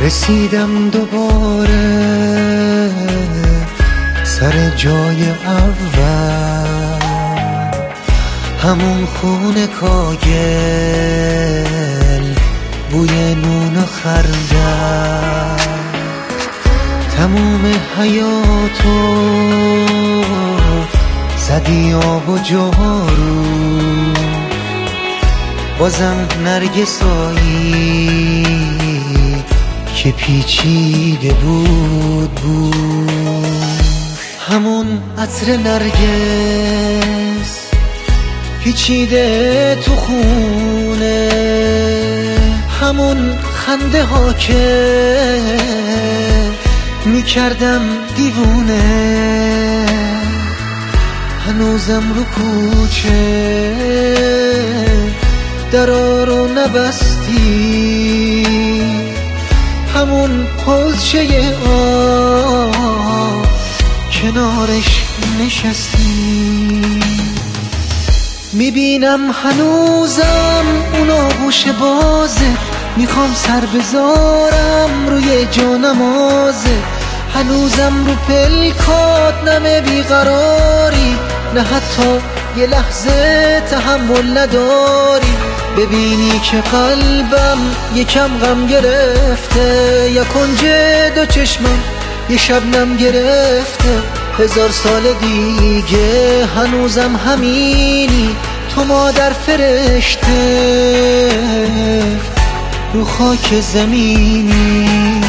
رسیدم دوباره سر جای اول، همون خونه کاگل، بوی نون و خردل، تموم حیاتو زدی آب و جارو، بازم نرگسایی که پیچیده بود همون عطر نرگس پیچیده تو خونه، همون خنده ها که میکردم دیوونه، هنوزم رو کوچه درا رو نبستی، همون حوضچه آب کنارش نشستی. میبینم هنوزم اون آغوش بازه، میخوام سر بذارم روی جانمازه، هنوزم رو پلکات نمه بیقراری، نه حتی یه لحظه تحمل نداری. ببینی که قلبم یکم غم گرفته، یا کنج دو چشمم یه شبنم گرفته، 1000 سال دیگه هنوزم همینی، تو مادر فرشته رو خاک زمینی.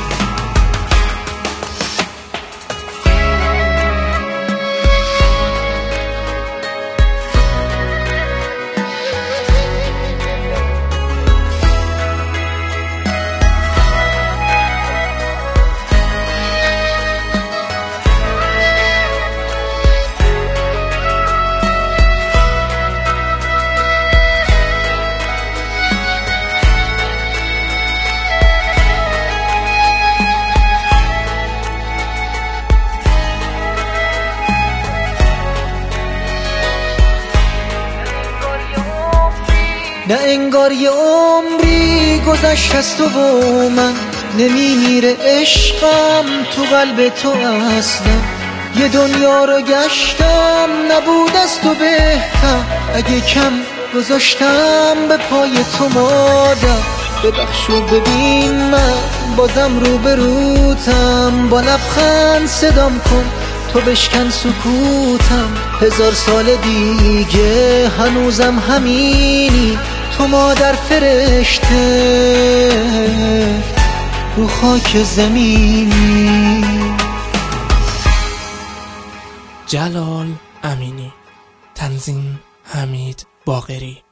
نه انگار یه عمری گذشت از تو و من، نمیمیره عشقم تو قلب تو اصلا، یه دنیا رو گشتم نبود از تو بهتر، اگه کم گذاشتم به پای تو مادر، ببخش و ببین من بازم رو بروتم، با لبخند صدام کن تو بشکن سکوتم، 1000 سال دیگه هنوزم همینی، تو مادر فرشته رو خاک زمینی. جلال امینی، تنظیم حمید باقری.